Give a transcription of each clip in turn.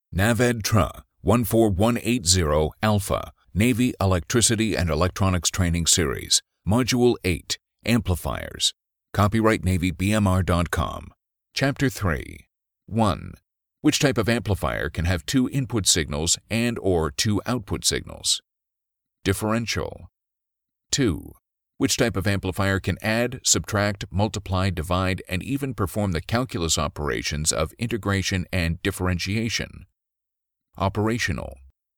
NAVED-TRA 14180 Alpha, Navy Electricity and Electronics Training Series, Module 8, Amplifiers. Copyright NavyBMR.com. Chapter 3. 1. Which type of amplifier can have two input signals and/or two output signals? Differential. 2. Which type of amplifier can add, subtract, multiply, divide, and even perform the calculus operations of integration and differentiation? Operational.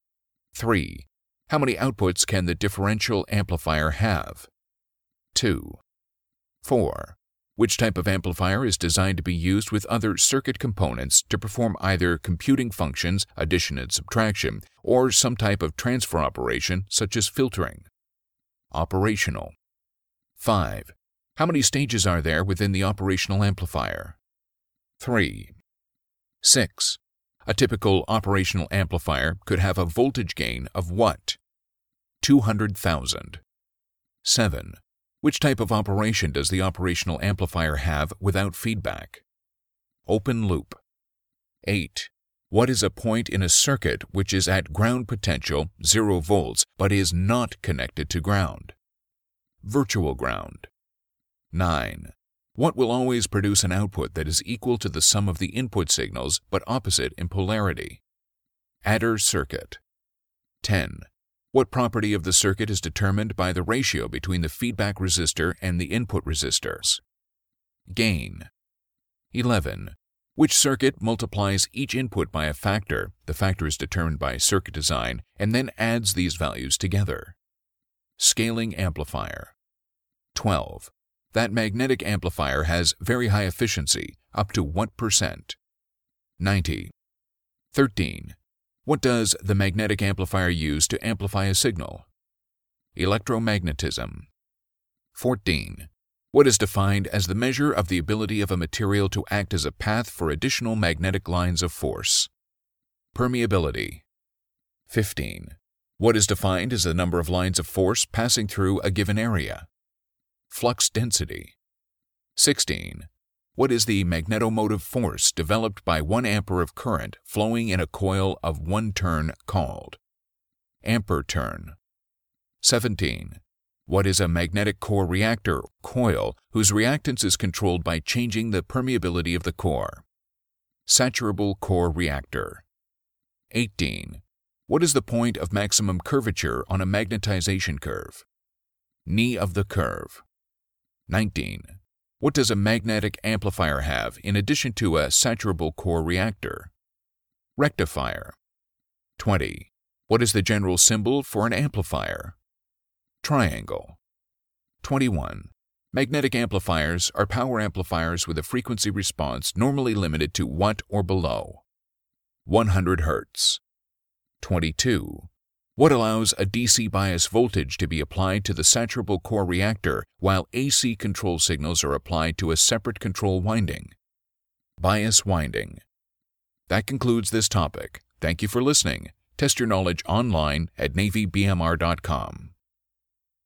3. How many outputs can the differential amplifier have? 2. 4. Which type of amplifier is designed to be used with other circuit components to perform either computing functions, addition and subtraction, or some type of transfer operation such as filtering? Operational. 5. How many stages are there within the operational amplifier? 3. 6. A typical operational amplifier could have a voltage gain of what? 200,000. 7. Which type of operation does the operational amplifier have without feedback? Open loop. 8. What is a point in a circuit which is at ground potential 0 volts but is not connected to ground? Virtual ground. 9. What will always produce an output that is equal to the sum of the input signals but opposite in polarity? Adder circuit. 10. What property of the circuit is determined by the ratio between the feedback resistor and the input resistors? Gain. 11. Which circuit multiplies each input by a factor, the factor is determined by circuit design, and then adds these values together? Scaling amplifier. 12. That magnetic amplifier has very high efficiency, up to what percent? 90. 13. What does the magnetic amplifier use to amplify a signal? Electromagnetism. 14. What is defined as the measure of the ability of a material to act as a path for additional magnetic lines of force? Permeability. 15. What is defined as the number of lines of force passing through a given area? Flux density. 16. What is the magnetomotive force developed by 1 ampere of current flowing in a coil of 1 turn called? Ampere turn. 17. What is a magnetic core reactor coil whose reactance is controlled by changing the permeability of the core? Saturable core reactor. 18. What is the point of maximum curvature on a magnetization curve? Knee of the curve. 19. What does a magnetic amplifier have in addition to a saturable core reactor? Rectifier. 20. What is the general symbol for an amplifier? Triangle. 21. Magnetic amplifiers are power amplifiers with a frequency response normally limited to what or below? 100 Hz. 22. What allows a DC bias voltage to be applied to the saturable core reactor while AC control signals are applied to a separate control winding? Bias winding. That concludes this topic. Thank you for listening. Test your knowledge online at NavyBMR.com.